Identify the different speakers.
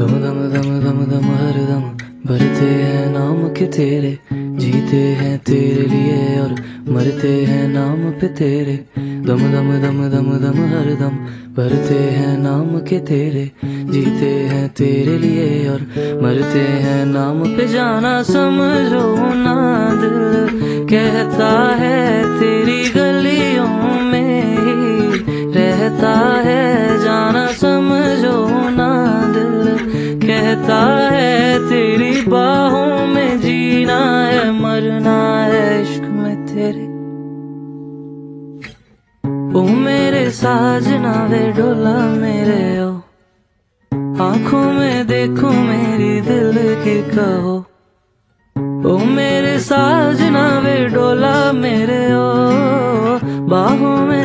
Speaker 1: दम दम दम दम दम हर दम भरते हैं नाम के तेरे, जीते हैं तेरे लिए और मरते हैं नाम पे तेरे। दम दम दम दम दम हर दम भरते हैं नाम के तेरे, जीते हैं तेरे लिए और मरते हैं नाम पे। जाना समझो ना दिल कहता है तेरी गलियों में ही रहता है। जाना समझो ना दिल कहता है तेरी बाहों में जीना है, मरना है इश्क में तेरे। ओ मेरे साजना वे डोला मेरे ओ, आंखों में देखो मेरी दिल की कहो। ओ मेरे साजना वे डोला मेरे ओ, बाहों में